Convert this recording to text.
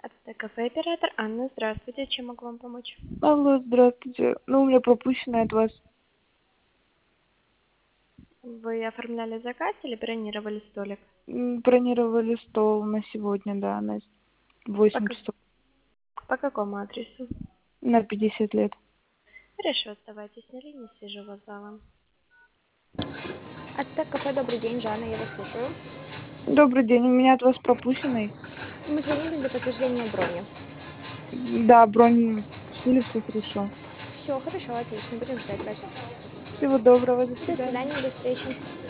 Кафе «Оператор». Анна, здравствуйте. Чем могу вам помочь? Алло, здравствуйте. Ну, у меня пропущено от вас. Вы оформляли заказ или бронировали столик? Бронировали стол на сегодня, да, на По, 8 как- часов. по какому адресу? На 50 лет. Хорошо, оставайтесь на линии, свяжу вас с залом. Кафе, добрый день, Жанна, я вас слушаю. Добрый день, у меня от вас пропущенный. Мы звонили для подтверждения брони. Да, бронь пустили, все хорошо. Все, хорошо, отлично, будем ждать вас. Всего доброго, до До свидания. свидания, до встречи.